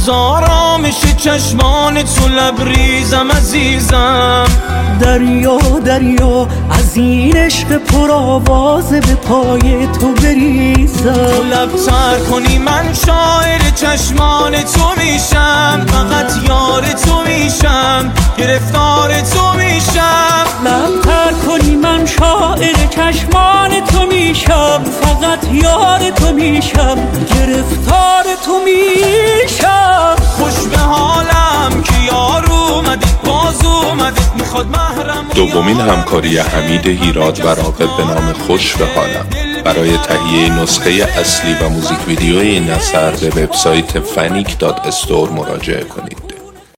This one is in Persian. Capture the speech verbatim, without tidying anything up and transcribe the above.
از آرامش چشمان تو لبریزم عزیزم. دریا دریا از این عشق پرآواز به پای تو بریزم. تو لبتر کنی من شاعر چشمان تو میشم، فقط یار تو میشم، گرفتار تو میشم. لبتر کنی من شاعر چشمان تو میشم، فقط یار تو میشم، گرفتار تو میشم. خوش به حالم که یار اومده باز اومده میخواد محرم. دومین همکاری حمید هیراد و راغب به نام خوش به حالم. برای تهیه نسخه اصلی و موزیک ویدیوی این اثر به وبسایت فنیک دات استور مراجعه کنید.